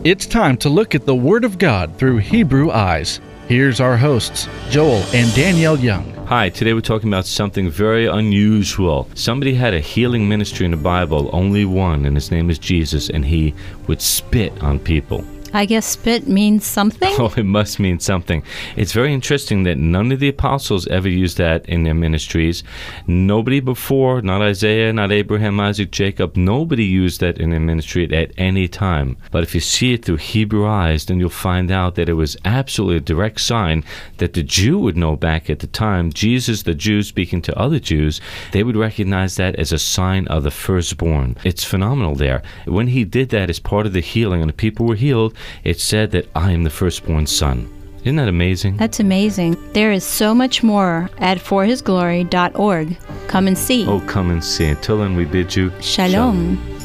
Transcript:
It's time to look at the Word of God through Hebrew eyes. Here's our hosts, Joel and Danielle Young. Hi, today we're talking about something very unusual. Somebody had a healing ministry in the Bible, only one, and his name is Jesus, and he would spit on people. I guess spit means something? Oh, it must mean something. It's very interesting that none of the apostles ever used that in their ministries. Nobody before, not Isaiah, not Abraham, Isaac, Jacob, nobody used that in their ministry at any time. But if you see it through Hebrew eyes, then you'll find out that it was absolutely a direct sign that the Jew would know back at the time. Jesus, the Jew, speaking to other Jews, they would recognize that as a sign of the firstborn. It's phenomenal there. When he did that as part of the healing and the people were healed, it said that I am the firstborn son. Isn't that amazing? That's amazing. There is so much more at forhisglory.org. Come and see. Oh, come and see. Until then, we bid you Shalom.